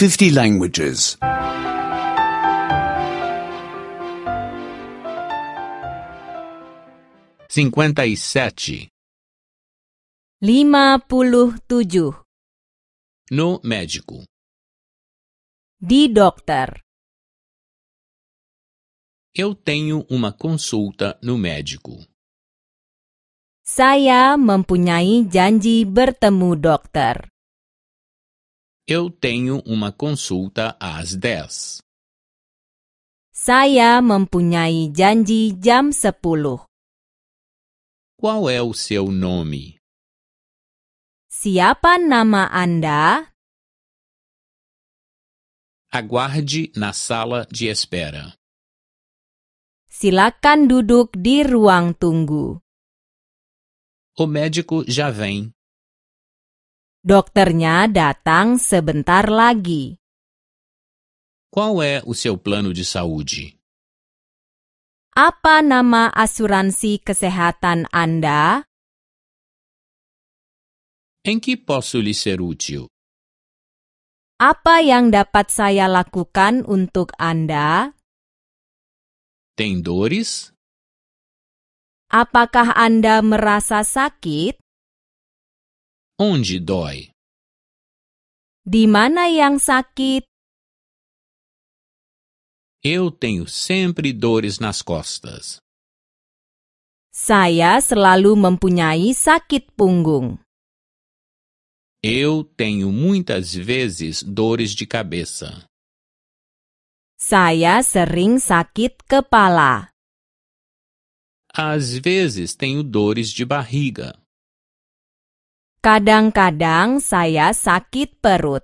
50 languages. 57. 57. No médico. Di dokter. Eu tenho uma consulta no médico. Saya mempunyai janji bertemu dokter. Eu tenho uma consulta às 10. Saya mempunyai janji jam 10. Qual é o seu nome? Siapa nama Anda? Aguarde na sala de espera. Silakan duduk di ruang tunggu. O médico já vem. Dokternya datang sebentar lagi. Qual é o seu plano de saúde? Apa nama asuransi kesehatan Anda? Em que posso lhe ser útil? Apa yang dapat saya lakukan untuk Anda? Tem dores? Apakah Anda merasa sakit? Onde dói? Di mana yang sakit? Eu tenho sempre dores nas costas. Saya selalu mempunyai sakit punggung. Eu tenho muitas vezes dores de cabeça. Saya sering sakit kepala. Às vezes tenho dores de barriga. Kadang-kadang saya sakit perut.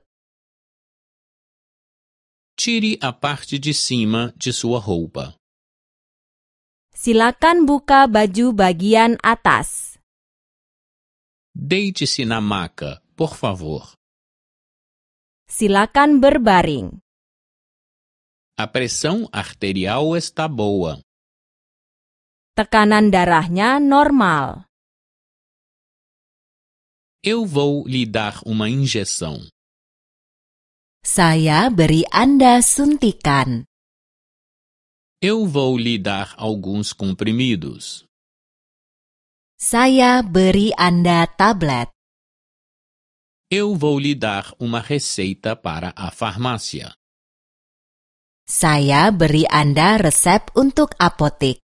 Tire a parte de cima de sua roupa. Silakan buka baju bagian atas. Deite-se na maca, por favor. Silakan berbaring. A pressão arterial está boa. Tekanan darahnya normal. Eu vou lhe dar uma injeção. Saya beri Anda suntikan. Eu vou lhe dar alguns comprimidos. Saya beri Anda tablet. Eu vou lhe dar uma receita para a farmácia. Saya beri Anda resep untuk apotek.